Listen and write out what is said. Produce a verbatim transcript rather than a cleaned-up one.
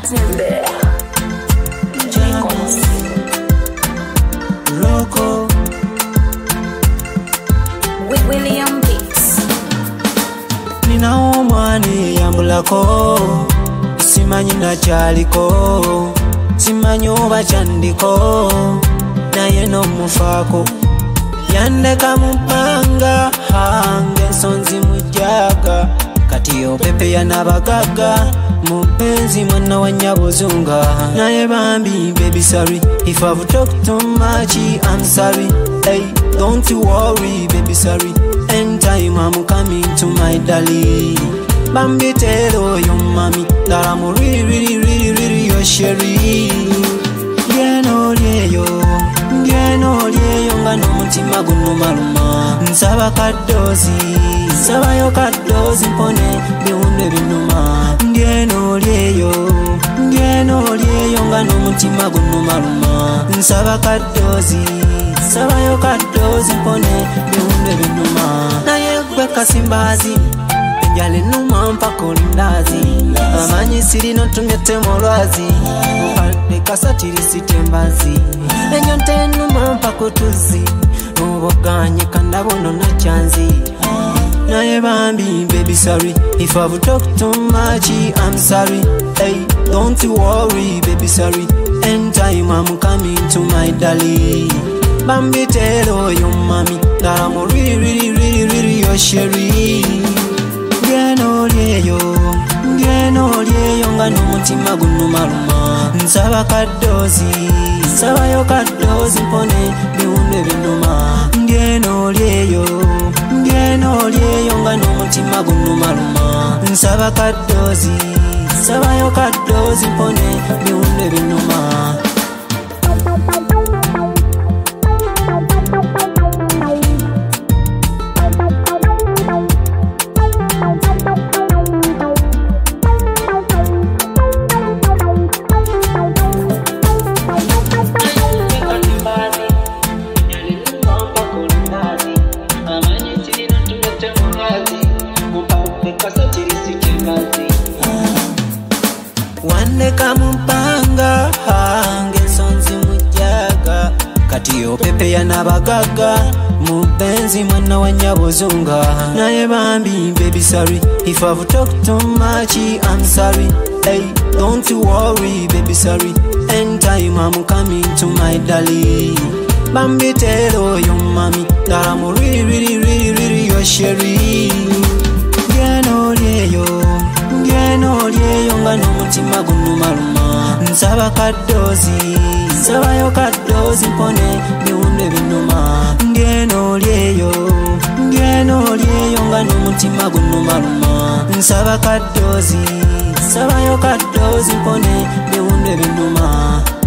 Timber. Jacobs. Rocco. With William Beats. Nina omwani yambulako, simanyi nakyaliko, simanyi oba kyandiko, naye n'omufaako. Yandeka mu bbanga ng'ensonzi mujjaga, kati opepe yanabagaga mu benzi mwana wa Nyabuzunga. Naye bambi baby sorry if I've talked too much, I'm sorry. Hey, don't you worry baby sorry, anytime I'm coming to my darling. Bambi tell your mommy that I'm really really really really your sherry. Yeah no yeah yo, yeah no yeah yo, nga n'omutima gunumaluma. Nsaba kadozi, nsaba yo kadozi mpone biwunde binuma. Ngeno lyeyo, ngeno lyeyo, nga n'omutima gunumaluma. Nsaba kadozi, nsaba yo kadozi mpone biwunde binuma. Naye gwe kasimbazi, enjala ennuma mpaka olindazi. Amanyi sirina otumyete mu lwazi, mukadde kasatiri sitembazi. Ennyonta ennuma mpaka otuzi, oboganye kandabono nakyanzi. Naye bambi baby sorry if I've talked too much, I'm sorry. Hey, don't you worry baby sorry, anytime I'm coming to my darling. Bambi tell your mommy that I'm really really really really your sherry. Ngeno lyeyo, ngeno lyeyo, nga n'omutima gunumaluma. Nsaba kadozi, nsaba yo kadozi mpone biwunde binuma. Ngeno lyeyo, ngeno lyeyo, nga n'omutima gunumaluma. Nsaba kadozi, nsaba yo kadozi mpone biwunde binuma. Wandeka mu bbanga ng'ensonzi mujjaga, kati opepe yanabagaga mu benzi mwana wa Nyabuzunga. Naye bambi baby sorry if I've talked too much, I'm sorry. Hey, don't you worry baby sorry, anytime I'm coming to my darling. Bambi tell your mommy that I'm really really really really your sherry. Ngeno lyeyo, ngeno lyeyo, nga n'omutima gunumaluma. Nsaba kadozi, nsaba yo kadozi mpone biwunde binuma. Ngeno lyeyo, ngeno lyeyo, nga n'omutima gunumaluma. Nsaba kadozi, nsaba yo kadozi mpone biwunde binuma.